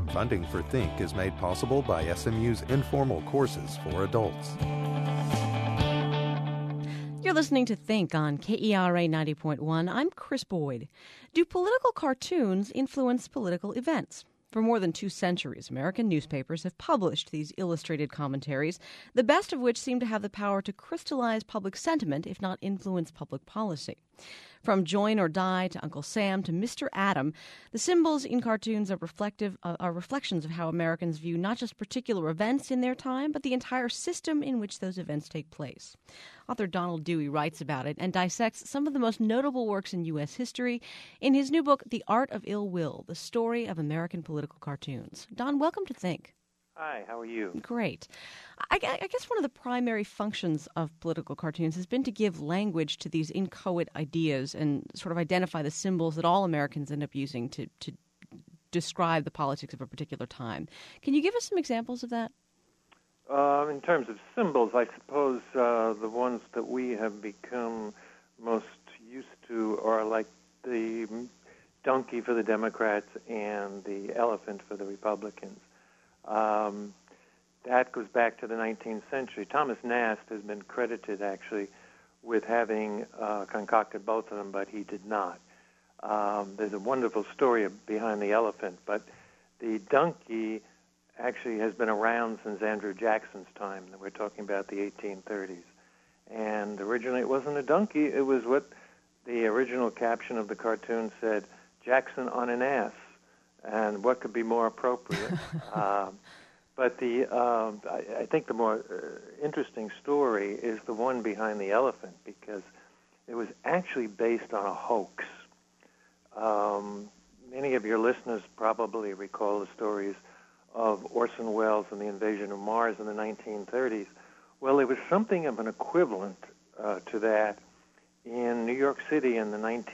Funding for Think is made possible by SMU's informal courses for adults. You're listening to Think on KERA 90.1. I'm Chris Boyd. Do political cartoons influence political events? For more than 2 centuries, American newspapers have published these illustrated commentaries, the best of which seem to have the power to crystallize public sentiment, if not influence public policy. From Join or Die to Uncle Sam to Mr. Adam, the symbols in cartoons are reflections of how Americans view not just particular events in their time, but the entire system in which those events take place. Author Donald Dewey writes about it and dissects some of the most notable works in U.S. history in his new book, The Art of Ill Will, The Story of American Political Cartoons. Don, welcome to Think. Hi, how are you? Great. I guess one of the primary functions of political cartoons has been to give language to these inchoate ideas and sort of identify the symbols that all Americans end up using to describe the politics of a particular time. Can you give us some examples of that? In terms of symbols, I suppose the ones that we have become most used to are like the donkey for the Democrats and the elephant for the Republicans. That goes back to the 19th century. Thomas Nast has been credited, actually, with having concocted both of them, but he did not. There's a wonderful story behind the elephant, but the donkey actually has been around since Andrew Jackson's time. We're talking about the 1830s. And originally it wasn't a donkey. It was what the original caption of the cartoon said, Jackson on an ass. And what could be more appropriate? But I think the more interesting story is the one behind the elephant, because it was actually based on a hoax. Many of your listeners probably recall the stories of Orson Welles and the invasion of Mars in the 1930s. Well, it was something of an equivalent to that in New York City in the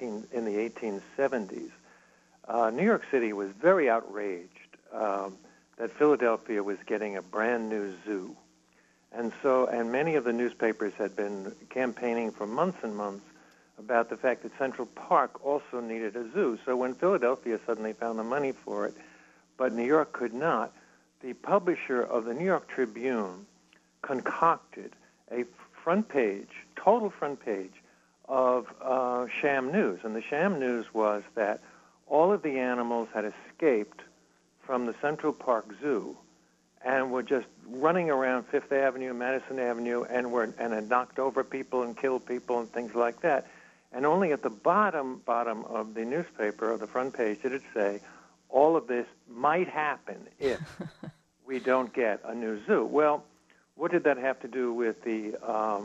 1870s. New York City was very outraged that Philadelphia was getting a brand new zoo. And many of the newspapers had been campaigning for months and months about the fact that Central Park also needed a zoo. So when Philadelphia suddenly found the money for it, but New York could not, the publisher of the New York Tribune concocted a front page, total front page, of sham news. And the sham news was that all of the animals had escaped from the Central Park Zoo and were just running around Fifth Avenue, Madison Avenue, and had knocked over people and killed people and things like that. And only at the bottom of the newspaper, of the front page, did it say, all of this might happen if we don't get a new zoo. Well, what did that have to do with the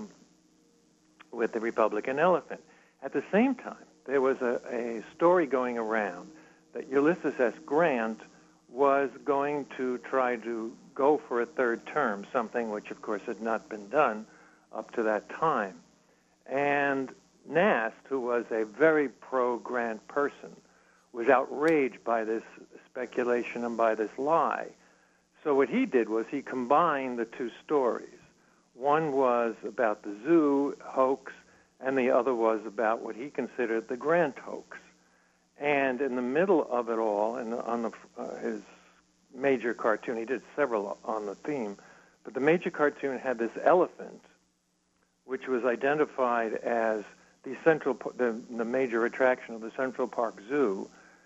Republican elephant? At the same time, there was a story going around that Ulysses S. Grant was going to try to go for a third term, something which, of course, had not been done up to that time. And Nast, who was a very pro-Grant person, was outraged by this speculation and by this lie. So what he did was he combined the two stories. One was about the zoo hoax, and the other was about what he considered the Grant hoax. And in the middle of it all, and on his major cartoon, he did several on the theme, but the major cartoon had this elephant, which was identified as the major attraction of the Central Park Zoo,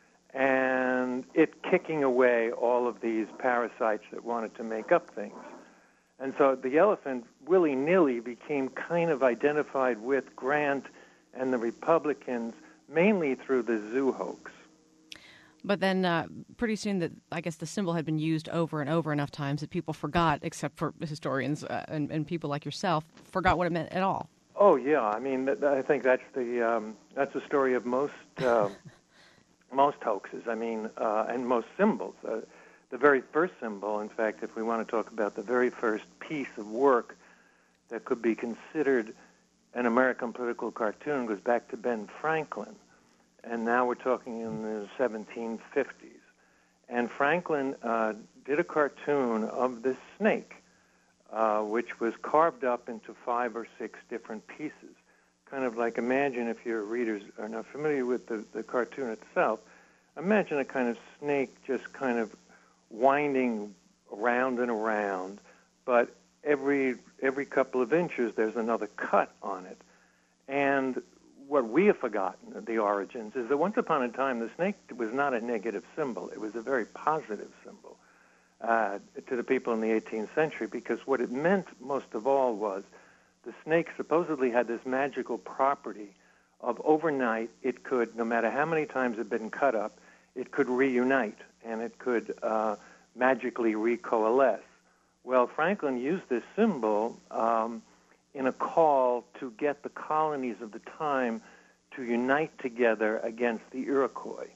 and it kicking away all of these parasites that wanted to make up things. And so the elephant, willy-nilly, became kind of identified with Grant and the Republicans, mainly through the zoo hoax. But then pretty soon, I guess the symbol had been used over and over enough times that people forgot, except for historians and people like yourself, forgot what it meant at all. Oh, yeah. I mean, I think that's the story of most most hoaxes. I mean, and most symbols. The very first symbol, in fact, if we want to talk about the very first piece of work that could be considered an American political cartoon, goes back to Ben Franklin. And now we're talking in the 1750s. And Franklin did a cartoon of this snake, which was carved up into 5 or 6 different pieces. Kind of like, imagine, if your readers are not familiar with the cartoon itself, imagine a kind of snake just kind of winding around and around, but every couple of inches there's another cut on it. And what we have forgotten of the origins is that once upon a time the snake was not a negative symbol. It was a very positive symbol to the people in the 18th century, because what it meant most of all was the snake supposedly had this magical property of overnight it could, no matter how many times it had been cut up, it could reunite and it could magically recoalesce. Well, Franklin used this symbol in a call to get the colonies of the time to unite together against the Iroquois.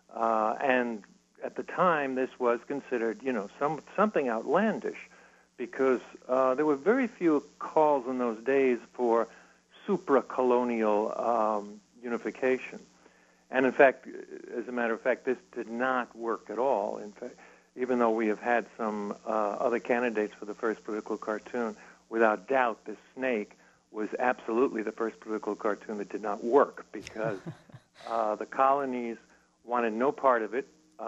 And at the time, this was considered, something outlandish, because there were very few calls in those days for supra-colonial unification. And in fact, as a matter of fact, this did not work at all. In fact, even though we have had some other candidates for the first political cartoon, without doubt, this snake was absolutely the first political cartoon that did not work, because the colonies wanted no part of it.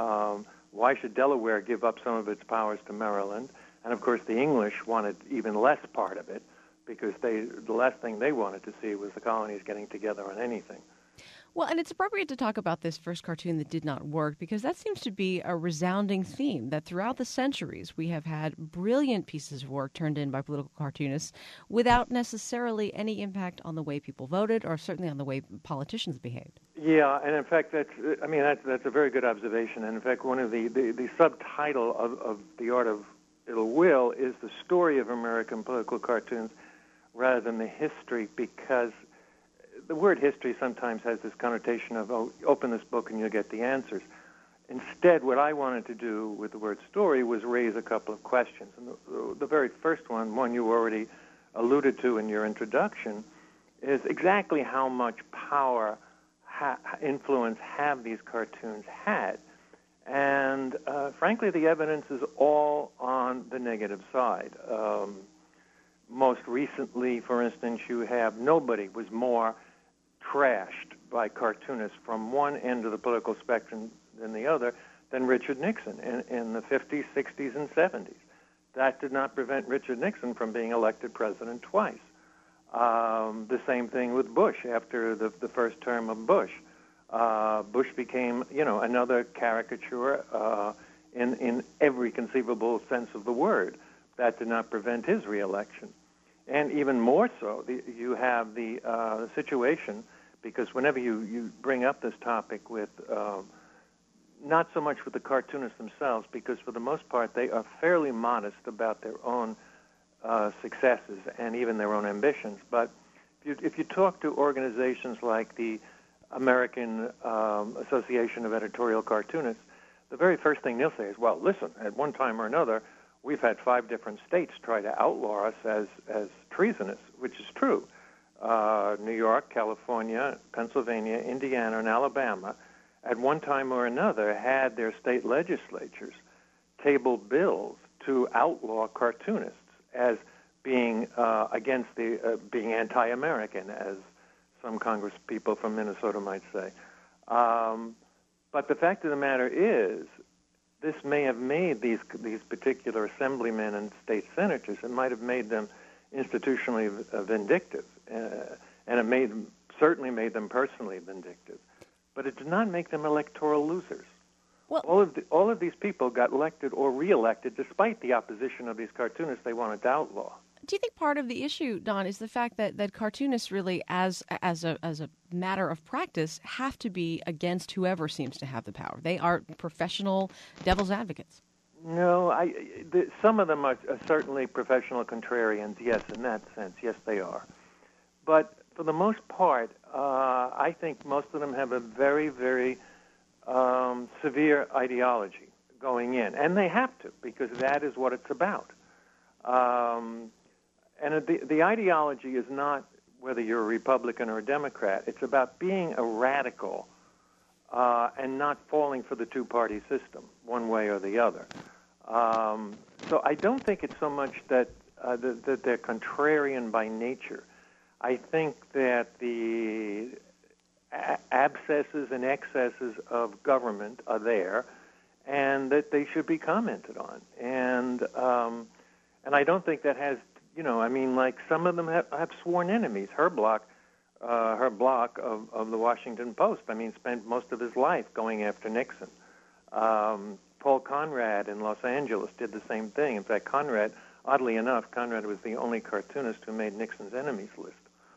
Why should Delaware give up some of its powers to Maryland? And of course, the English wanted even less part of it, because the last thing they wanted to see was the colonies getting together on anything. Well, and it's appropriate to talk about this first cartoon that did not work, because that seems to be a resounding theme, that throughout the centuries we have had brilliant pieces of work turned in by political cartoonists without necessarily any impact on the way people voted, or certainly on the way politicians behaved. Yeah, and in fact, that's a very good observation. And in fact, one of the subtitle of The Art of Ill Will is the story of American political cartoons rather than the history, because the word history sometimes has this connotation of, open this book and you'll get the answers. Instead, what I wanted to do with the word story was raise a couple of questions. And the very first one you already alluded to in your introduction, is exactly how much power, influence have these cartoons had? And frankly, the evidence is all on the negative side. Most recently, for instance, you have nobody was more trashed by cartoonists from one end of the political spectrum than the other than Richard Nixon in the 50s, 60s, and 70s. That did not prevent Richard Nixon from being elected president twice. The same thing with Bush after the first term of Bush. Bush became, another caricature in every conceivable sense of the word. That did not prevent his reelection. And even more so, you have the situation, because whenever you bring up this topic with, not so much with the cartoonists themselves, because for the most part they are fairly modest about their own successes and even their own ambitions. But if you talk to organizations like the American Association of Editorial Cartoonists, the very first thing they'll say is, well, listen, at one time or another, we've had 5 different states try to outlaw us as treasonous, which is true. New York, California, Pennsylvania, Indiana, and Alabama, at one time or another, had their state legislatures table bills to outlaw cartoonists as being against being anti-American, as some Congress people from Minnesota might say. But the fact of the matter is, this may have made these particular assemblymen and state senators, it might have made them institutionally vindictive, and it certainly made them personally vindictive. But it did not make them electoral losers. Well, all of these people got elected or reelected despite the opposition of these cartoonists they wanted to outlaw. Do you think part of the issue, Don, is the fact that cartoonists really, as a matter of practice, have to be against whoever seems to have the power? They are professional devil's advocates. No, some of them are certainly professional contrarians, yes, in that sense. Yes, they are. But for the most part, I think most of them have a very, very severe ideology going in. And they have to, because that is what it's about. And the ideology is not whether you're a Republican or a Democrat. It's about being a radical and not falling for the two-party system, one way or the other. So I don't think it's so much that they're contrarian by nature. I think that the abscesses and excesses of government are there, and that they should be commented on. And I don't think that has, like some of them have sworn enemies. Her block of the Washington Post, spent most of his life going after Nixon. Paul Conrad in Los Angeles did the same thing. In fact, oddly enough, Conrad was the only cartoonist who made Nixon's enemies list.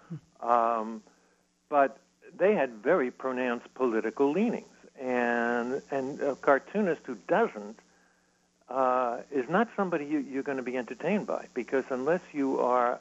But they had very pronounced political leanings. And a cartoonist who doesn't is not somebody you're going to be entertained by, because unless you are,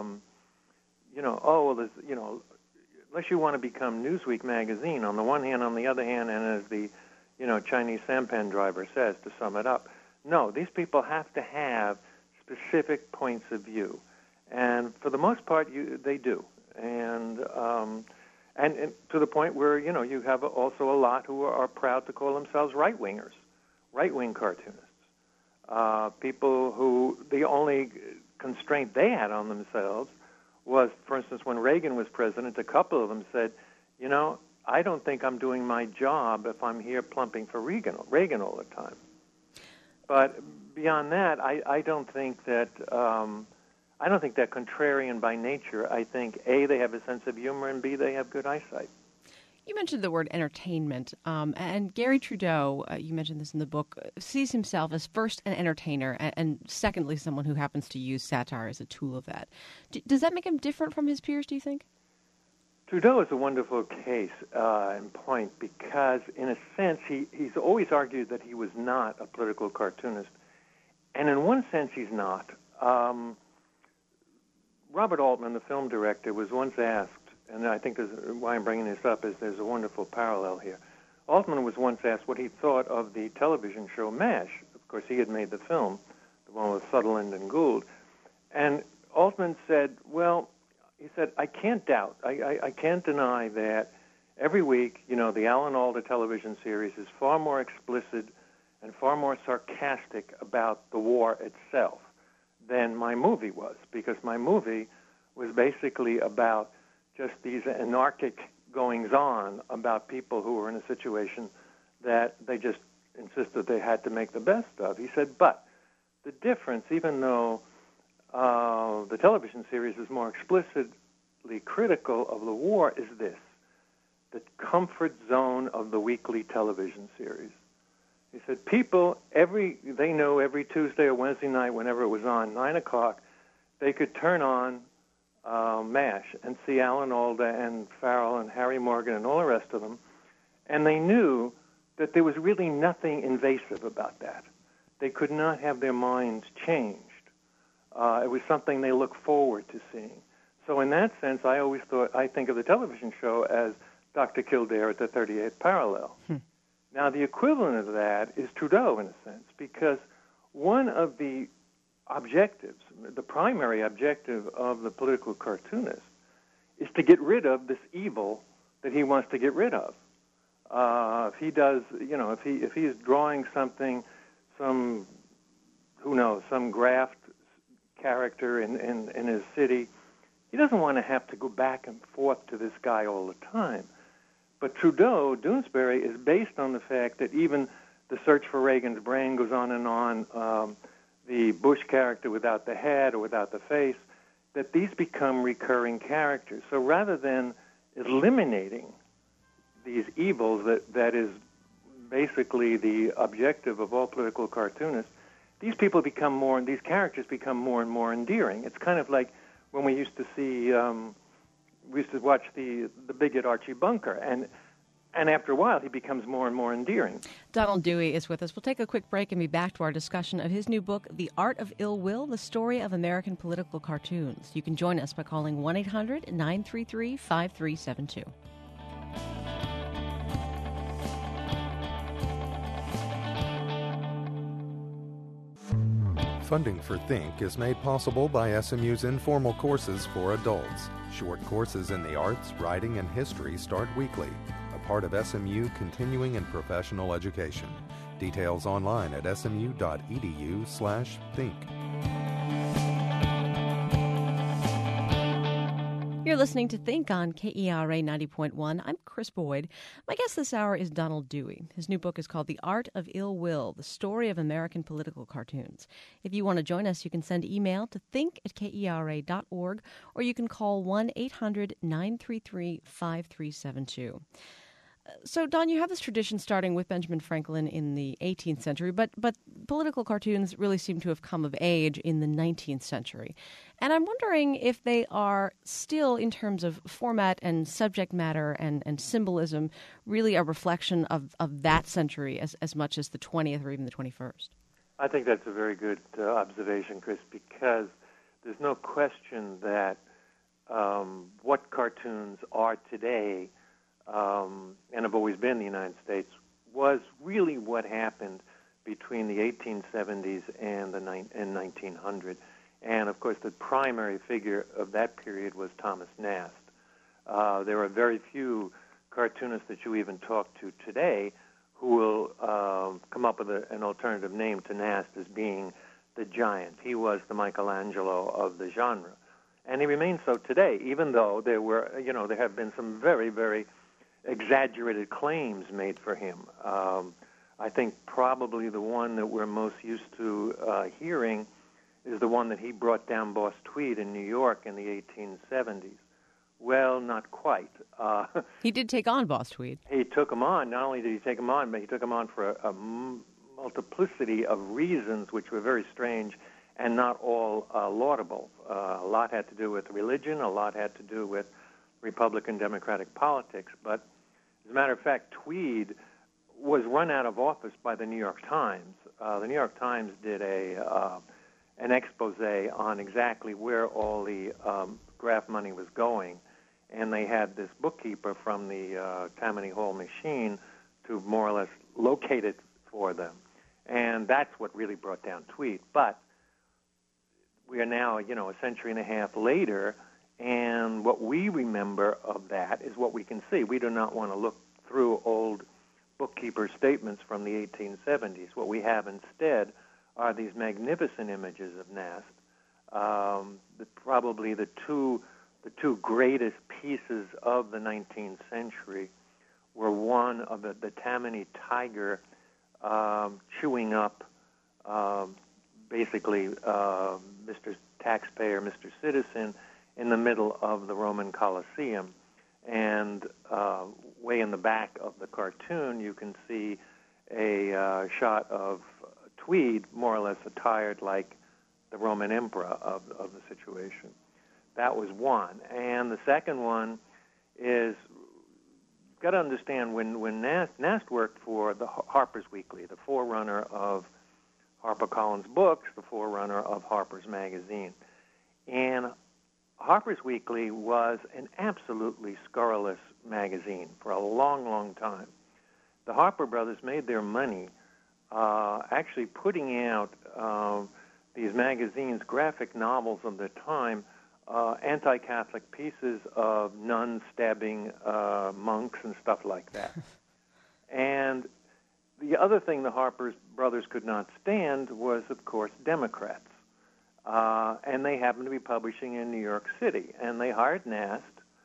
unless you want to become Newsweek magazine on the one hand, on the other hand, and as the Chinese sampan driver says, to sum it up, no, these people have to have specific points of view, and for the most part, they do, and to the point where you have also a lot who are proud to call themselves right-wingers, right-wing cartoonists, people who the only constraint they had on themselves was, for instance, when Reagan was president, a couple of them said, I don't think I'm doing my job if I'm here plumping for Reagan all the time. But beyond that, I don't think that they're contrarian by nature. I think A, they have a sense of humor, and B, they have good eyesight. You mentioned the word entertainment, and Gary Trudeau, you mentioned this in the book, sees himself as first an entertainer, and secondly, someone who happens to use satire as a tool of that. Does that make him different from his peers, do you think? Trudeau is a wonderful case in point because, in a sense, he's always argued that he was not a political cartoonist. And in one sense, he's not. Robert Altman, the film director, was once asked, and I think why I'm bringing this up is there's a wonderful parallel here. Altman was once asked what he thought of the television show MASH. Of course, he had made the film, the one with Sutherland and Gould. And Altman said, I can't doubt, I can't deny that every week, the Alan Alda television series is far more explicit and far more sarcastic about the war itself than my movie was, because my movie was basically about just these anarchic goings-on about people who were in a situation that they just insisted they had to make the best of. He said, but the difference, even though the television series is more explicitly critical of the war, is this: the comfort zone of the weekly television series. He said, people, they know every Tuesday or Wednesday night, whenever it was on, 9 o'clock, they could turn on MASH and see Alan Alda and Farrell and Harry Morgan and all the rest of them, and they knew that there was really nothing invasive about that. They could not have their minds changed. It was something they look forward to seeing. So in that sense, I think of the television show as Dr. Kildare at the 38th parallel. Now, the equivalent of that is Trudeau, in a sense, because one of the objectives, the primary objective of the political cartoonist, is to get rid of this evil that he wants to get rid of. If he does, if he is drawing something, some graft character in his city, he doesn't want to have to go back and forth to this guy all the time. But Trudeau, Doonesbury, is based on the fact that even the search for Reagan's brain goes on and on, the Bush character without the head or without the face, that these become recurring characters. So rather than eliminating these evils that is basically the objective of all political cartoonists, these characters become more and more endearing. It's kind of like when we used to see, we used to watch the bigot Archie Bunker, and after a while he becomes more and more endearing. Donald Dewey is with us. We'll take a quick break and be back to our discussion of his new book, The Art of Ill Will, The Story of American Political Cartoons. You can join us by calling 1-800-933-5372. Funding for Think is made possible by SMU's informal courses for adults. Short courses in the arts, writing, and history start weekly, a part of SMU continuing and professional education. Details online at smu.edu/think. You're listening to Think on KERA 90.1. I'm Chris Chris Boyd. My guest this hour is Donald Dewey. His new book is called The Art of Ill Will, The Story of American Political Cartoons. If you want to join us, you can send email to think@kera.org, or you can call 1-800-933-5372. So, Don, you have this tradition starting with Benjamin Franklin in the 18th century, but political cartoons really seem to have come of age in the 19th century. And I'm wondering if they are still, in terms of format and subject matter and symbolism, really a reflection of that century as much as the 20th or even the 21st. I think that's a very good observation, Chris, because there's no question that what cartoons are today and have always been in the United States was really what happened between the 1870s and 1900. And, of course, the primary figure of that period was Thomas Nast. There are very few cartoonists that you even talk to today who will come up with an alternative name to Nast as being the giant. He was the Michelangelo of the genre. And he remains so today, even though there have been some very, very exaggerated claims made for him. I think probably the one that we're most used to hearing is the one that he brought down Boss Tweed in New York in the 1870s. Well, not quite. He did take on Boss Tweed. He took him on. Not only did he take him on, but he took him on for a multiplicity of reasons which were very strange and not all laudable. A lot had to do with religion, a lot had to do with Republican Democratic politics. But as a matter of fact, Tweed was run out of office by the New York Times. The New York Times did an expose on exactly where all the graft money was going, and they had this bookkeeper from the Tammany Hall machine to more or less locate it for them. And that's what really brought down Tweed. But we are now, a century and a half later, and what we remember of that is what we can see. We do not want to look through old bookkeeper statements from the 1870s. What we have instead are these magnificent images of Nast. Probably the two greatest pieces of the 19th century were one of the Tammany tiger chewing up basically Mr. Taxpayer, Mr. Citizen, in the middle of the Roman Colosseum. And way in the back of the cartoon, you can see a shot of Tweed, more or less attired like the Roman emperor of the situation. That was one. And the second one is, you've got to understand, when Nast worked for the Harper's Weekly, the forerunner of HarperCollins Books, the forerunner of Harper's Magazine. And Harper's Weekly was an absolutely scurrilous magazine for a long, long time. The Harper brothers made their money actually putting out these magazines, graphic novels of the time, anti-Catholic pieces of nuns stabbing monks and stuff like that. And the other thing the Harper brothers could not stand was, of course, Democrats. And they happened to be publishing in New York City. And they hired Nast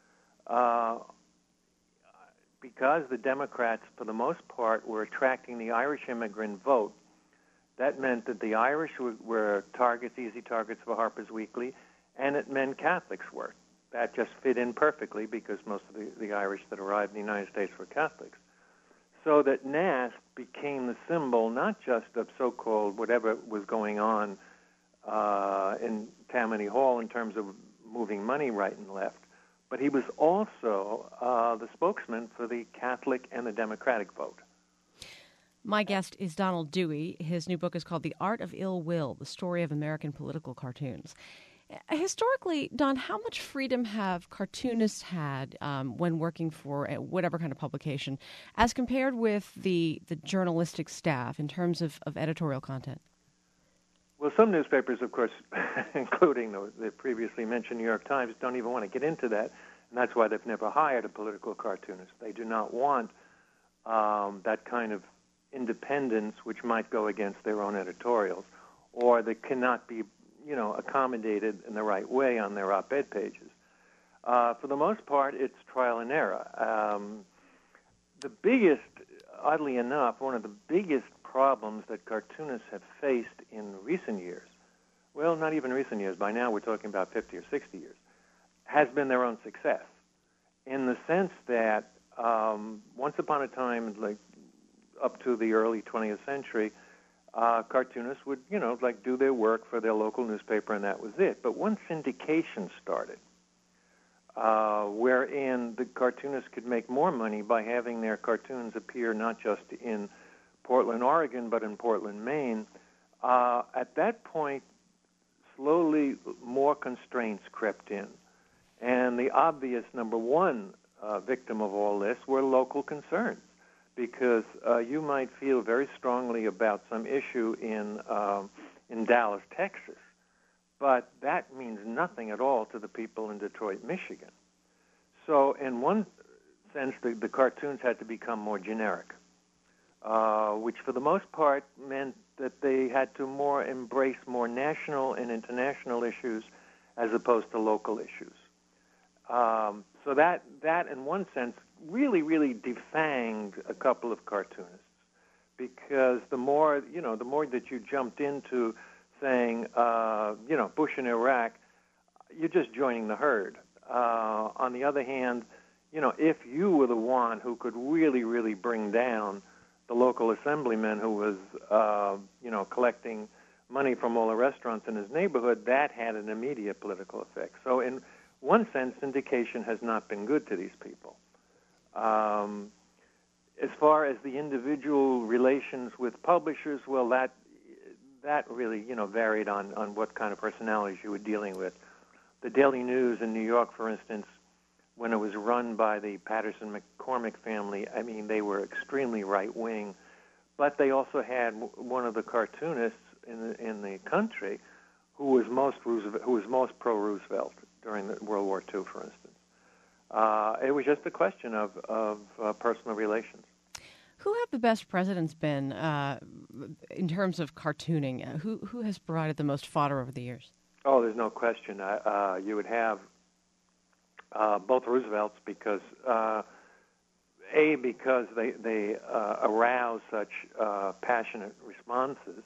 because the Democrats, for the most part, were attracting the Irish immigrant vote. That meant that the Irish were targets, easy targets for Harper's Weekly, and it meant Catholics were. That just fit in perfectly because most of the Irish that arrived in the United States were Catholics. So that Nast became the symbol not just of so-called whatever was going on in Tammany Hall in terms of moving money right and left, but he was also the spokesman for the Catholic and the Democratic vote. My guest is Donald Dewey. His new book is called The Art of Ill Will, The Story of American Political Cartoons. Historically, Don, how much freedom have cartoonists had when working for whatever kind of publication as compared with the journalistic staff in terms of editorial content? Well, some newspapers, of course, including the previously mentioned New York Times, don't even want to get into that, and that's why they've never hired a political cartoonist. They do not want that kind of independence which might go against their own editorials, or that cannot be, accommodated in the right way on their op-ed pages. For the most part, it's trial and error. the biggest, oddly enough, one of the biggest problems that cartoonists have faced in recent years, well, not even recent years, by now we're talking about 50 or 60 years, has been their own success, in the sense that once upon a time, like up to the early 20th century, cartoonists would, do their work for their local newspaper, and that was it. But once syndication started, wherein the cartoonists could make more money by having their cartoons appear not just in Portland, Oregon, but in Portland, Maine, at that point, slowly more constraints crept in. And the obvious number one victim of all this were local concerns, because you might feel very strongly about some issue in Dallas, Texas, but that means nothing at all to the people in Detroit, Michigan. So in one sense, the cartoons had to become more generic, which for the most part meant that they had to embrace more national and international issues as opposed to local issues. So that in one sense really, really defanged a couple of cartoonists, because the more that you jumped into saying, Bush in Iraq, you're just joining the herd. On the other hand, if you were the one who could really, really bring down the local assemblyman who was, collecting money from all the restaurants in his neighborhood, that had an immediate political effect. So in one sense, syndication has not been good to these people. As far as the individual relations with publishers, well, that really, varied on what kind of personalities you were dealing with. The Daily News in New York, for instance, when it was run by the Patterson-McCormick family, I mean, they were extremely right-wing, but they also had one of the cartoonists in the country who was most pro-Roosevelt during World War II, for instance. It was just a question of personal relations. Who have the best presidents been in terms of cartooning? Who has provided the most fodder over the years? Oh, there's no question. You would have both Roosevelts because they arouse such passionate responses,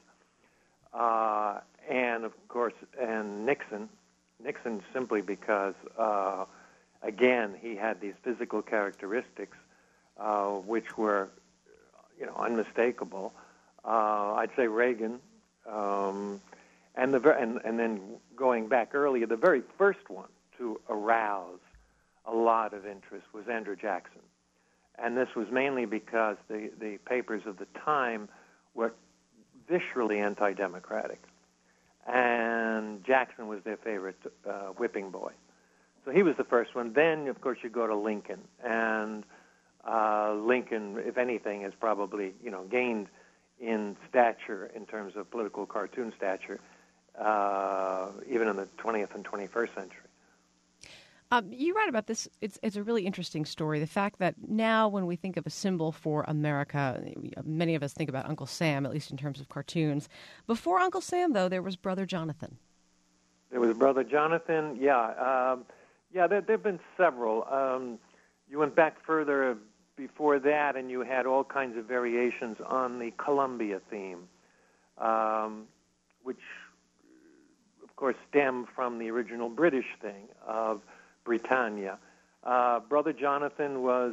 and of course, and Nixon simply because again he had these physical characteristics which were unmistakable. I'd say Reagan, and then going back earlier, the very first one to arouse a lot of interest was Andrew Jackson. And this was mainly because the papers of the time were viscerally anti-democratic. And Jackson was their favorite whipping boy. So he was the first one. Then, of course, you go to Lincoln. And Lincoln, if anything, has probably, gained in stature in terms of political cartoon stature, even in the 20th and 21st century. You write about this. It's a really interesting story. The fact that now when we think of a symbol for America, many of us think about Uncle Sam, at least in terms of cartoons. Before Uncle Sam, though, there was Brother Jonathan. There was Brother Jonathan, yeah. There have been several. You went back further before that, and you had all kinds of variations on the Columbia theme, which, of course, stemmed from the original British thing of Britannia. Brother Jonathan,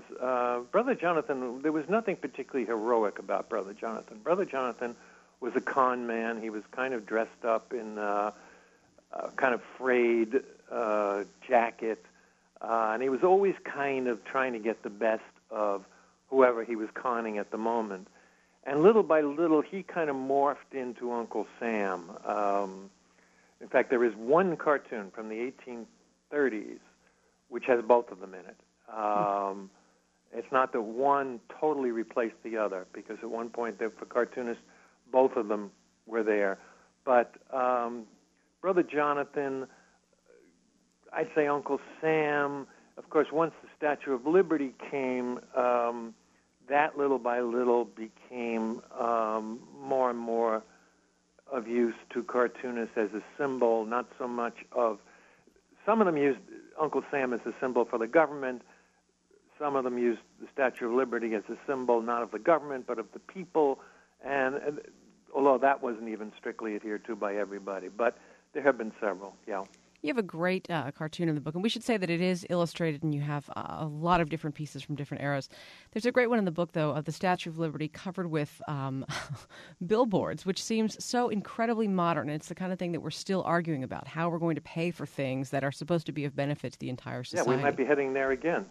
there was nothing particularly heroic about Brother Jonathan. Brother Jonathan was a con man. He was kind of dressed up in a kind of frayed jacket, and he was always kind of trying to get the best of whoever he was conning at the moment. And little by little, he kind of morphed into Uncle Sam. In fact, there is one cartoon from the 1830s which has both of them in it. It's not that one totally replaced the other, because at one point, for cartoonists, both of them were there. But Brother Jonathan, I'd say Uncle Sam. Of course, once the Statue of Liberty came, that little by little became more and more of use to cartoonists as a symbol, not so much of... Some of them used Uncle Sam as a symbol for the government. some of them used the Statue of Liberty as a symbol not of the government but of the people, and although that wasn't even strictly adhered to by everybody. But there have been several, yeah. You have a great cartoon in the book, and we should say that it is illustrated, and you have a lot of different pieces from different eras. There's a great one in the book, though, of the Statue of Liberty covered with billboards, which seems so incredibly modern. It's the kind of thing that we're still arguing about, how we're going to pay for things that are supposed to be of benefit to the entire society. Yeah, we might be heading there again.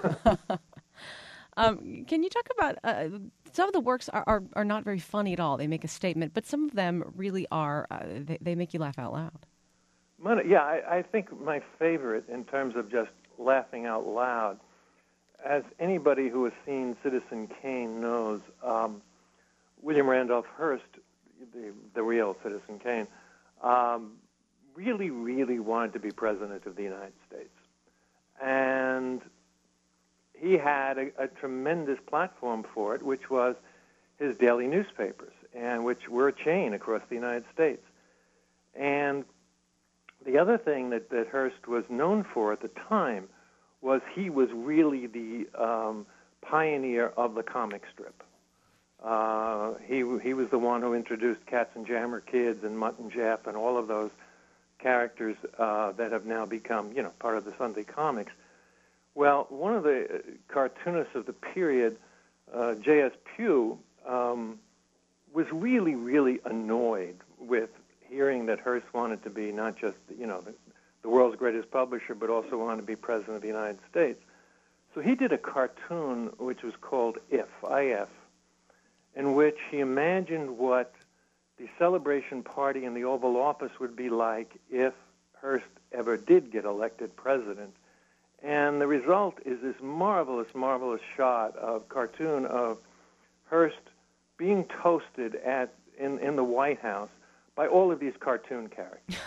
Can you talk about some of the works are not very funny at all. They make a statement, but some of them really are, they make you laugh out loud. Yeah, I think my favorite in terms of just laughing out loud, as anybody who has seen Citizen Kane knows, William Randolph Hearst, the real Citizen Kane, really, really wanted to be president of the United States. And he had a tremendous platform for it, which was his daily newspapers, and which were a chain across the United States. And the other thing that Hearst was known for at the time was he was really the pioneer of the comic strip. He was the one who introduced Katzenjammer Kids and Mutt and Jeff and all of those characters that have now become, part of the Sunday comics. Well, one of the cartoonists of the period, J.S. Pugh, was really, really annoyed with hearing that Hearst wanted to be not just, the world's greatest publisher, but also wanted to be president of the United States. So he did a cartoon which was called If, I-F, in which he imagined what the celebration party in the Oval Office would be like if Hearst ever did get elected president. And the result is this marvelous, marvelous cartoon of Hearst being toasted in the White House by all of these cartoon characters.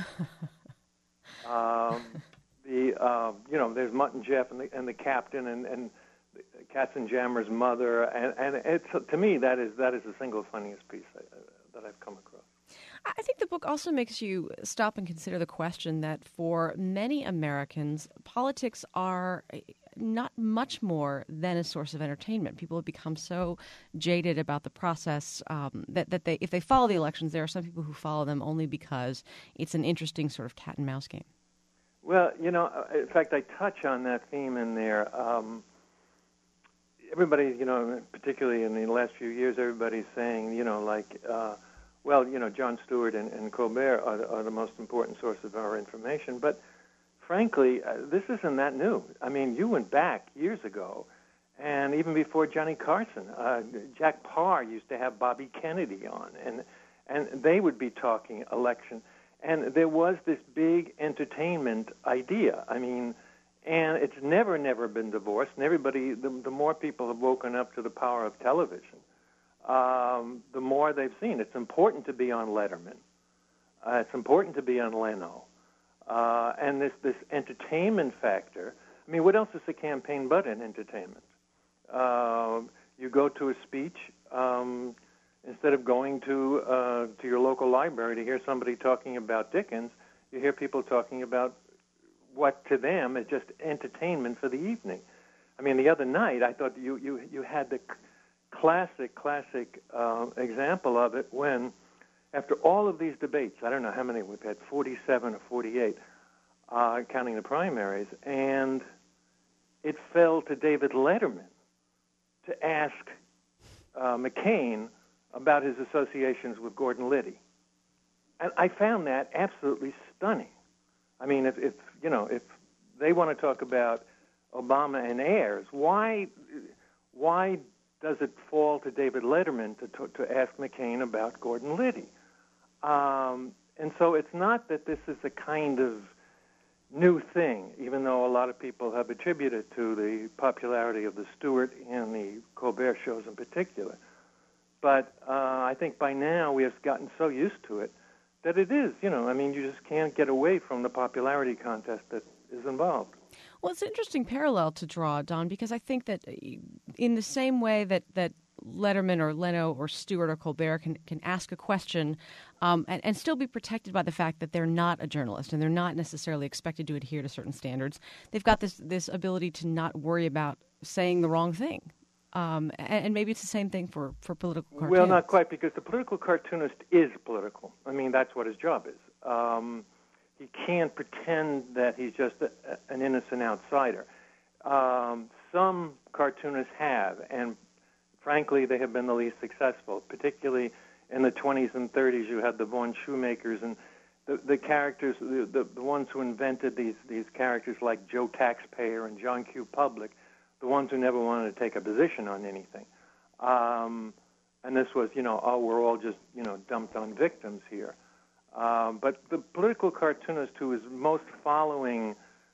There's Mutt and Jeff and the captain and Katzenjammer's mother, and it's, to me, that is the single funniest piece that I've come across. I think the book also makes you stop and consider the question that for many Americans, politics are not much more than a source of entertainment. People have become so jaded about the process that if they follow the elections, there are some people who follow them only because it's an interesting sort of cat and mouse game. Well, in fact, I touch on that theme in there. Everybody, particularly in the last few years, everybody's saying, Jon Stewart and Colbert are the most important source of our information. But frankly, this isn't that new. I mean, you went back years ago, and even before Johnny Carson, Jack Parr used to have Bobby Kennedy on, and they would be talking election. And there was this big entertainment idea. I mean, and it's never been divorced. And everybody, the more people have woken up to the power of television, the more they've seen. It's important to be on Letterman. It's important to be on Leno. And this entertainment factor, I mean, what else is a campaign but an entertainment? You go to a speech, instead of going to your local library to hear somebody talking about Dickens, you hear people talking about what to them is just entertainment for the evening. I mean, the other night I thought you had the classic example of it when, after all of these debates, I don't know how many we've had, 47 or 48, counting the primaries, and it fell to David Letterman to ask McCain about his associations with Gordon Liddy. And I found that absolutely stunning. I mean, if they want to talk about Obama and heirs, why does it fall to David Letterman to ask McCain about Gordon Liddy? And so it's not that this is a kind of new thing, even though a lot of people have attributed to the popularity of the Stewart and the Colbert shows in particular. But I think by now we have gotten so used to it that it is, you just can't get away from the popularity contest that is involved. Well, it's an interesting parallel to draw, Don, because I think that in the same way that Letterman or Leno or Stewart or Colbert can ask a question and still be protected by the fact that they're not a journalist and they're not necessarily expected to adhere to certain standards. They've got this ability to not worry about saying the wrong thing. And maybe it's the same thing for political cartoons. Well, not quite, because the political cartoonist is political. I mean, that's what his job is. He can't pretend that he's just an innocent outsider. Some cartoonists have, and frankly, they have been the least successful. Particularly in the 20s and 30s, you had the Vaughn Shoemakers and the characters, the ones who invented these characters like Joe Taxpayer and John Q. Public, the ones who never wanted to take a position on anything. And this was, we're all just, dumped on victims here. But the political cartoonist who is most following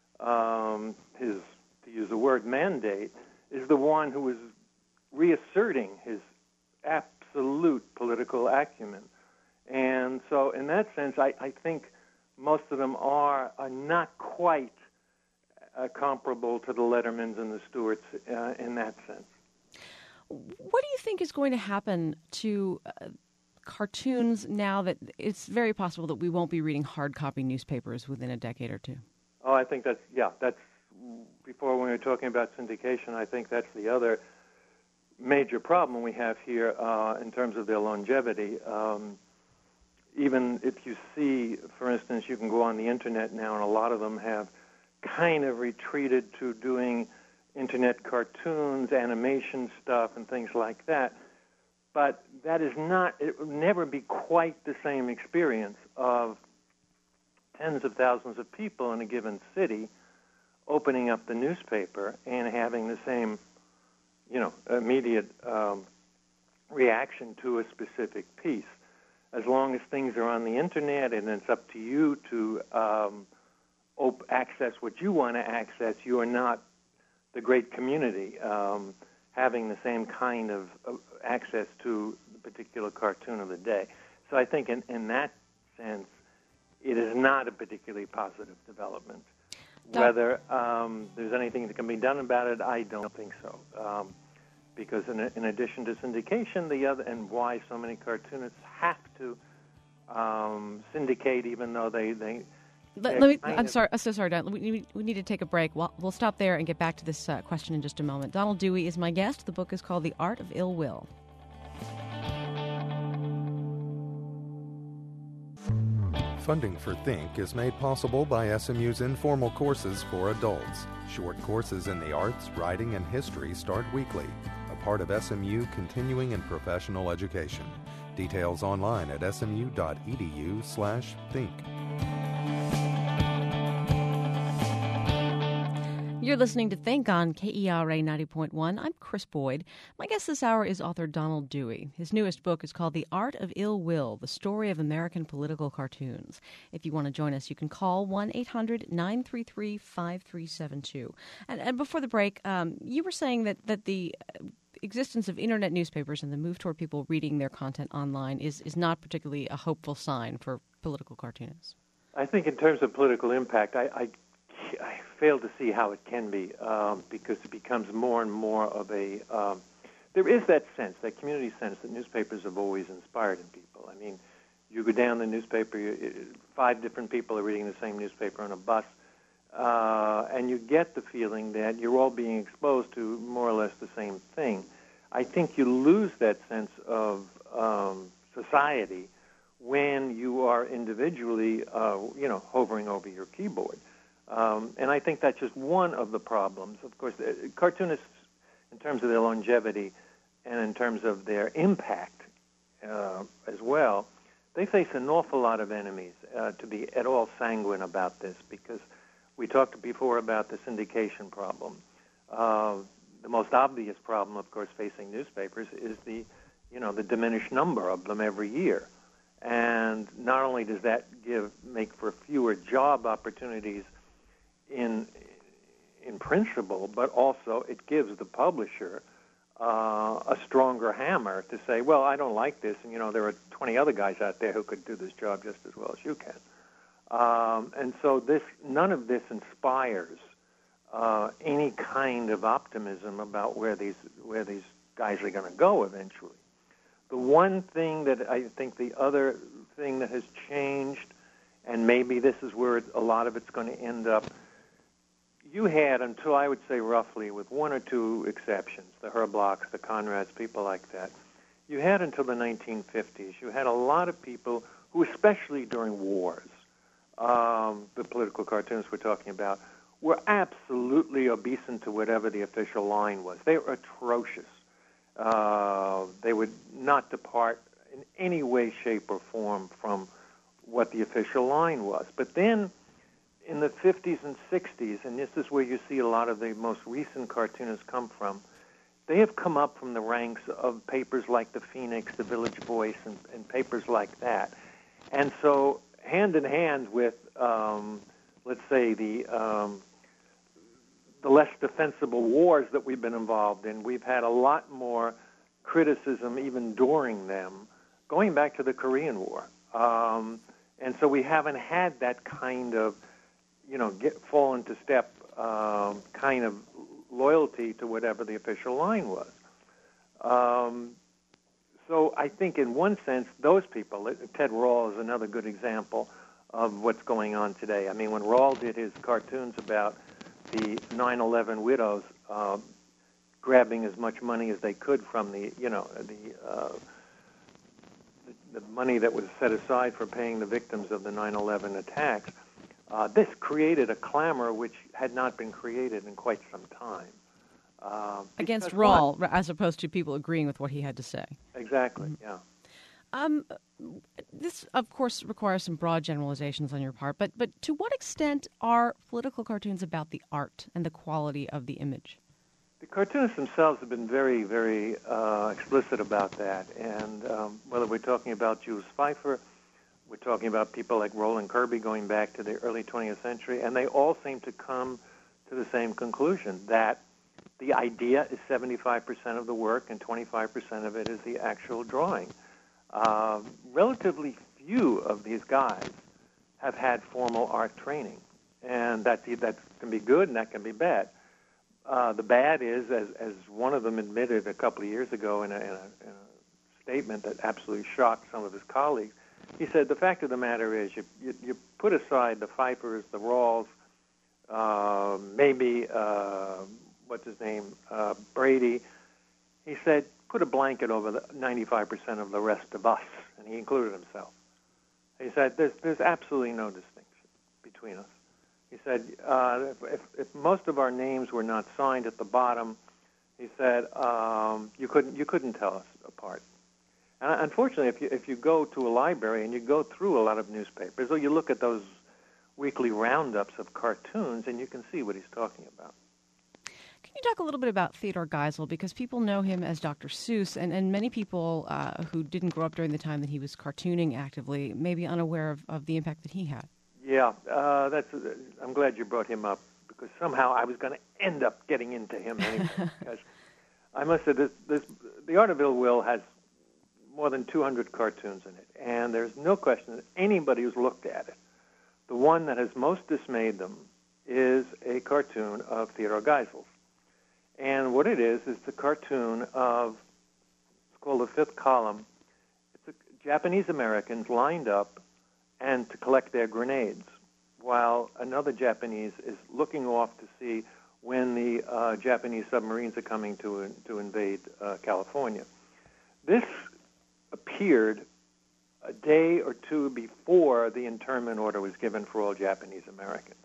his, to use the word, mandate, is the one who is reasserting his absolute political acumen. And so in that sense, I think most of them are not quite comparable to the Lettermans and the Stewarts in that sense. What do you think is going to happen to cartoons now that it's very possible that we won't be reading hard copy newspapers within a decade or two? Oh, I think that's before when we were talking about syndication, I think that's the other major problem we have here in terms of their longevity. Even if you see, for instance, you can go on the Internet now, and a lot of them have kind of retreated to doing Internet cartoons, animation stuff, and things like that. But that is not, it will never be quite the same experience of tens of thousands of people in a given city opening up the newspaper and having the same, immediate reaction to a specific piece. As long as things are on the Internet and it's up to you to access what you want to access, you are not the great community having the same kind of access to the particular cartoon of the day. So I think in that sense, it is not a particularly positive development. Whether there's anything that can be done about it, I don't think so. Because in addition to syndication, and why so many cartoonists have to syndicate, even though I'm so sorry, Don. We need to take a break. We'll stop there and get back to this question in just a moment. Donald Dewey is my guest. The book is called The Art of Ill Will. Funding for Think is made possible by SMU's informal courses for adults. Short courses in the arts, writing, and history start weekly, a part of SMU continuing and professional education. Details online at smu.edu/think. You're listening to Think on KERA 90.1. I'm Chris Boyd. My guest this hour is author Donald Dewey. His newest book is called The Art of Ill Will, The Story of American Political Cartoons. If you want to join us, you can call 1-800-933-5372. And before the break, you were saying that the existence of Internet newspapers and the move toward people reading their content online is not particularly a hopeful sign for political cartoonists. I think in terms of political impact, I fail to see how it can be because it becomes more and more of a there is that sense, that community sense that newspapers have always inspired in people. I mean, you go down the newspaper, 5 different people are reading the same newspaper on a bus, and you get the feeling that you're all being exposed to more or less the same thing. I think you lose that sense of society when you are individually, hovering over your keyboard. And I think that's just one of the problems. Of course, cartoonists, in terms of their longevity and in terms of their impact as well, they face an awful lot of enemies to be at all sanguine about this, because we talked before about the syndication problem. The most obvious problem, of course, facing newspapers is the diminished number of them every year. And not only does that make for fewer job opportunities in principle, but also it gives the publisher a stronger hammer to say, well, I don't like this, and there are 20 other guys out there who could do this job just as well as you can. And so none of this inspires any kind of optimism about where these guys are going to go eventually. The one thing that I think the other thing that has changed, and maybe this is where a lot of it's going to end up. You had, until I would say roughly, with one or two exceptions, the Herblocks, the Conrads, people like that, you had until the 1950s, you had a lot of people who, especially during wars, the political cartoonists we're talking about, were absolutely obeisant to whatever the official line was. They were atrocious. They would not depart in any way, shape, or form from what the official line was. But then in the 50s and 60s, and this is where you see a lot of the most recent cartoonists come from, they have come up from the ranks of papers like the Phoenix, the Village Voice, and papers like that. And so hand in hand with, let's say, the less defensible wars that we've been involved in, we've had a lot more criticism even during them, going back to the Korean War. And so we haven't had that kind of, fall into step kind of loyalty to whatever the official line was. So I think in one sense, those people, Ted Rall is another good example of what's going on today. I mean, when Rall did his cartoons about the 9/11 widows grabbing as much money as they could from the money that was set aside for paying the victims of the 9/11 attacks, this created a clamor which had not been created in quite some time. Against Rall, as opposed to people agreeing with what he had to say. Exactly, yeah. This, of course, requires some broad generalizations on your part, but to what extent are political cartoons about the art and the quality of the image? The cartoonists themselves have been very, very explicit about that, and whether we're talking about Jules Feiffer, we're talking about people like Roland Kirby going back to the early 20th century, and they all seem to come to the same conclusion, that the idea is 75% of the work and 25% of it is the actual drawing. Relatively few of these guys have had formal art training, and that can be good and that can be bad. The bad is, as one of them admitted a couple of years ago in a statement that absolutely shocked some of his colleagues, he said, the fact of the matter is you put aside the Pfeiffers, the Rawls, maybe, what's his name, Brady. He said, put a blanket over the 95% of the rest of us, and he included himself. He said, there's absolutely no distinction between us. He said, if most of our names were not signed at the bottom, he said, you couldn't tell us apart. And unfortunately, if you go to a library and you go through a lot of newspapers, or you look at those weekly roundups of cartoons, and you can see what he's talking about. Can you talk a little bit about Theodore Geisel? Because people know him as Dr. Seuss, and many people who didn't grow up during the time that he was cartooning actively may be unaware of the impact that he had. Yeah, I'm glad you brought him up, because somehow I was going to end up getting into him anyway. Because I must say, The Art of Ill Will has more than 200 cartoons in it, and there's no question that anybody who's looked at it, the one that has most dismayed them is a cartoon of Theodore Geisel's. And what it is the cartoon of, it's called The Fifth Column. It's Japanese Americans lined up and to collect their grenades, while another Japanese is looking off to see when the Japanese submarines are coming to invade California. This appeared a day or two before the internment order was given for all Japanese Americans.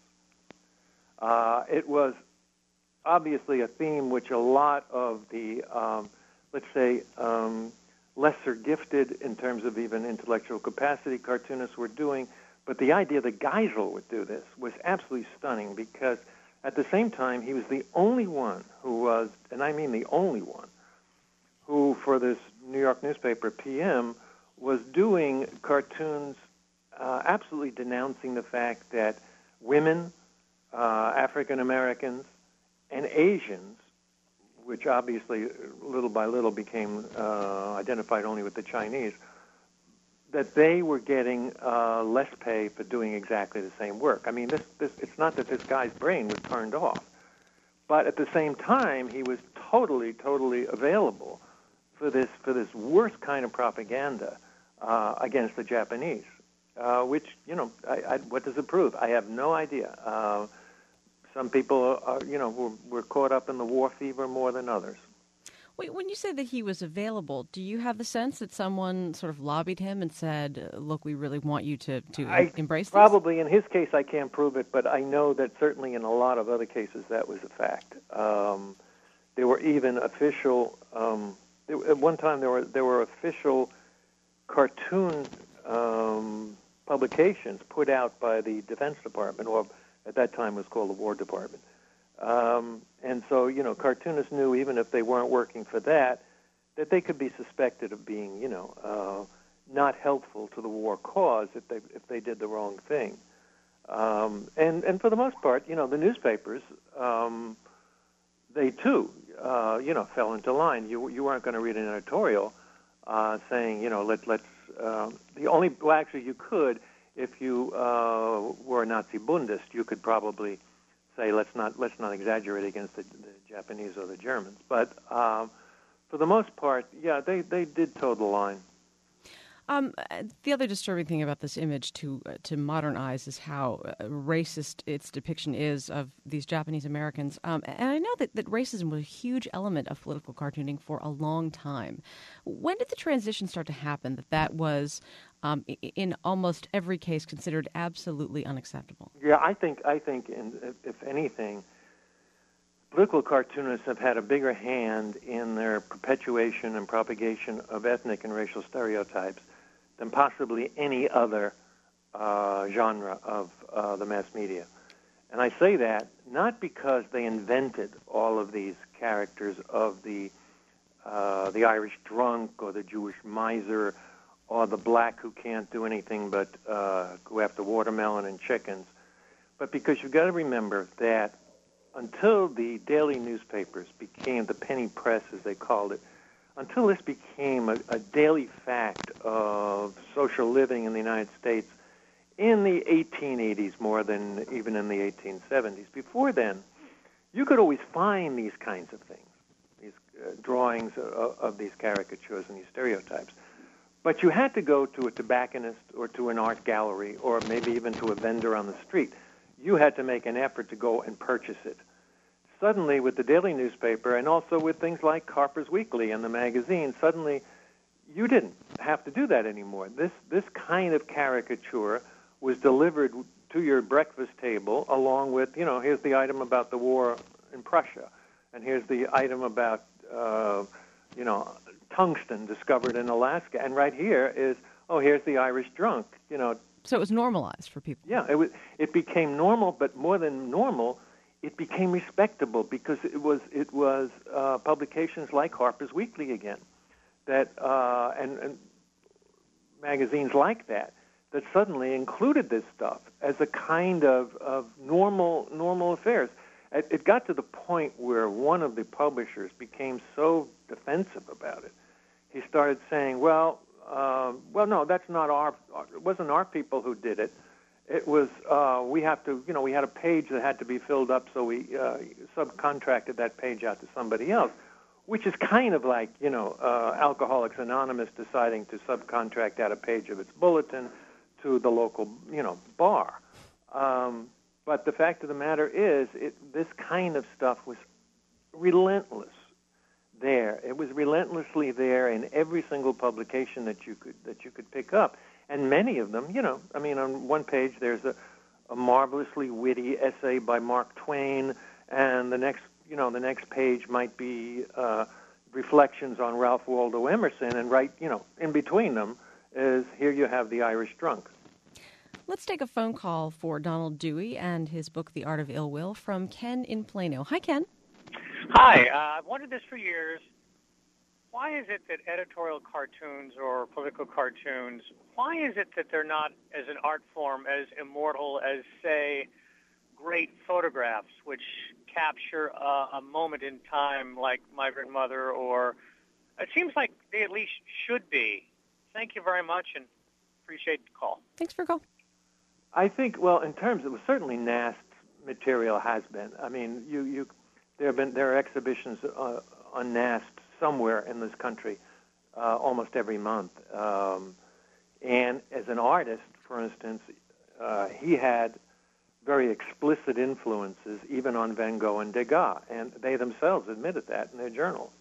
It was obviously a theme which a lot of the, let's say, lesser gifted in terms of even intellectual capacity cartoonists were doing, but the idea that Geisel would do this was absolutely stunning, because at the same time he was the only one who was, and I mean the only one, who for this New York newspaper, PM, was doing cartoons absolutely denouncing the fact that women, African Americans, and Asians, which obviously little by little became identified only with the Chinese, that they were getting less pay for doing exactly the same work. I mean, it's not that this guy's brain was turned off, but at the same time, he was totally available for this worst kind of propaganda against the Japanese, which, what does it prove? I have no idea. Some people were caught up in the war fever more than others. Wait, when you say that he was available, do you have the sense that someone sort of lobbied him and said, look, we really want you to embrace this? Probably in his case, I can't prove it, but I know that certainly in a lot of other cases that was a fact. There were even official, at one time there were official cartoon publications put out by the Defense Department, or at that time was called the War Department. And so, cartoonists knew, even if they weren't working for that they could be suspected of being, not helpful to the war cause if they did the wrong thing. And for the most part, the newspapers, they too, fell into line. You weren't going to read an editorial saying, actually you could, if you were a Nazi Bundist, you could probably say let's not exaggerate against the Japanese or the Germans. But for the most part, yeah, they did toe the line. The other disturbing thing about this image to modern eyes is how racist its depiction is of these Japanese Americans. And I know that racism was a huge element of political cartooning for a long time. When did the transition start to happen that was, in almost every case, considered absolutely unacceptable? Yeah, I think if anything, political cartoonists have had a bigger hand in their perpetuation and propagation of ethnic and racial stereotypes than possibly any other genre of the mass media. And I say that not because they invented all of these characters of the Irish drunk or the Jewish miser or the black who can't do anything but go after watermelon and chickens, but because you've got to remember that until the daily newspapers became the penny press, as they called it, until this became a daily fact of social living in the United States in the 1880s more than even in the 1870s. Before then, you could always find these kinds of things, these drawings of these caricatures and these stereotypes. But you had to go to a tobacconist or to an art gallery or maybe even to a vendor on the street. You had to make an effort to go and purchase it. Suddenly, with the daily newspaper and also with things like Harper's Weekly and the magazine, suddenly you didn't have to do that anymore. This kind of caricature was delivered to your breakfast table along with, here's the item about the war in Prussia, and here's the item about, tungsten discovered in Alaska, and right here is, here's the Irish drunk, So it was normalized for people. Yeah, it became normal, but more than normal, it became respectable because it was publications like Harper's Weekly again, that and magazines like that suddenly included this stuff as a kind of normal affairs. It got to the point where one of the publishers became so defensive about it. He started saying, well, no, that's not it wasn't our people who did it. It was, we had a page that had to be filled up, so we subcontracted that page out to somebody else, which is kind of like, Alcoholics Anonymous deciding to subcontract out a page of its bulletin to the local, bar. But the fact of the matter is, this kind of stuff was relentless there. It was relentlessly there in every single publication that you could pick up. And many of them, on one page there's a marvelously witty essay by Mark Twain, and the next page might be reflections on Ralph Waldo Emerson, and right, in between them is here you have the Irish drunk. Let's take a phone call for Donald Dewey and his book, The Art of Ill Will, from Ken in Plano. Hi, Ken. Hi. I've wondered this for years. Why is it that editorial cartoons or political cartoons, why is it that they're not, as an art form, as immortal as, say, great photographs, which capture a moment in time like Migrant Mother, or it seems like they at least should be. Thank you very much, and appreciate the call. Thanks for the call. I think, well, in terms of, certainly Nast material has been. I mean, there are exhibitions on Nast somewhere in this country almost every month. And as an artist, for instance, he had very explicit influences even on Van Gogh and Degas, and they themselves admitted that in their journals.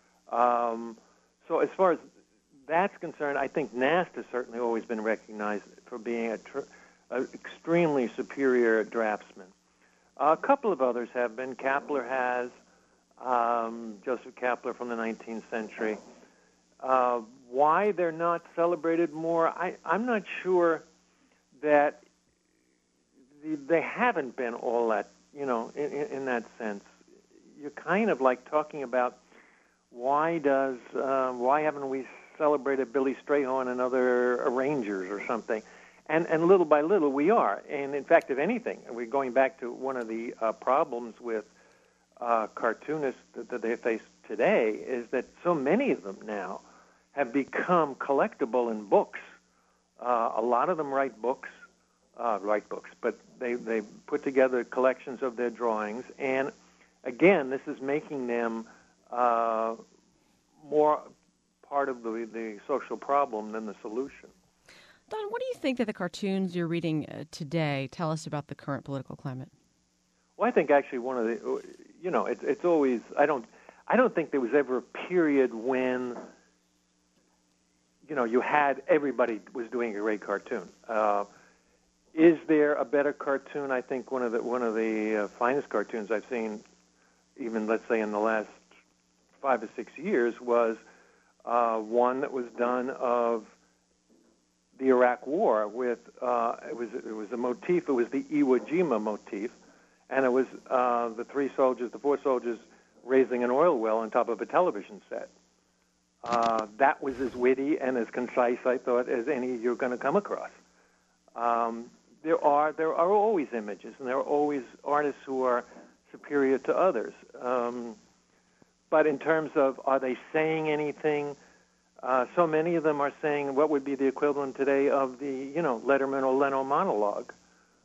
So as far as that's concerned, I think Nast has certainly always been recognized for being an extremely superior draftsman. A couple of others have been. Kapler has, Joseph Kapler from the 19th century. Why they're not celebrated more, I'm not sure that they haven't been all that, in that sense. You're kind of like talking about why haven't we celebrated Billy Strayhorn and other arrangers or something? And little by little we are. And in fact, if anything, we're going back to one of the problems with cartoonists that they face today is that so many of them now have become collectible in books. A lot of them write books, but they put together collections of their drawings. And again, this is making them more part of the social problem than the solution. Don, what do you think that the cartoons you're reading today tell us about the current political climate? Well, I think actually one of the, it's always, I don't think there was ever a period when, you had everybody was doing a great cartoon. Is there a better cartoon? I think one of the finest cartoons I've seen, even let's say in the last 5 or 6 years, was one that was done of the Iraq War with it was a motif. It was the Iwo Jima motif, and it was the 4 soldiers raising an oil well on top of a television set. That was as witty and as concise, I thought, as any you're going to come across. There are always images, and there are always artists who are superior to others. But in terms of are they saying anything, so many of them are saying what would be the equivalent today of the Letterman or Leno monologue,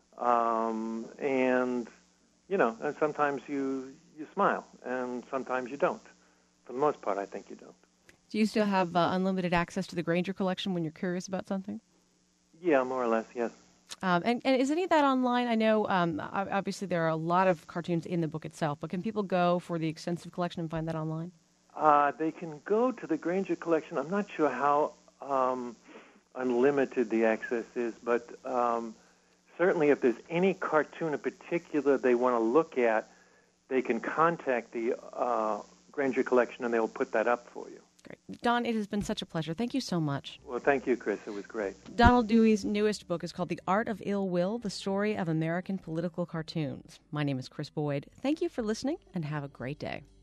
and sometimes you smile, and sometimes you don't. For the most part, I think you don't. Do you still have unlimited access to the Granger collection when you're curious about something? Yeah, more or less, yes. And is any of that online? I know, obviously, there are a lot of cartoons in the book itself, but can people go for the extensive collection and find that online? They can go to the Granger collection. I'm not sure how unlimited the access is, but certainly if there's any cartoon in particular they want to look at, they can contact the Granger collection, and they will put that up for you. Great. Don, it has been such a pleasure. Thank you so much. Well, thank you, Chris. It was great. Donald Dewey's newest book is called The Art of Ill Will, The Story of American Political Cartoons. My name is Chris Boyd. Thank you for listening, and have a great day.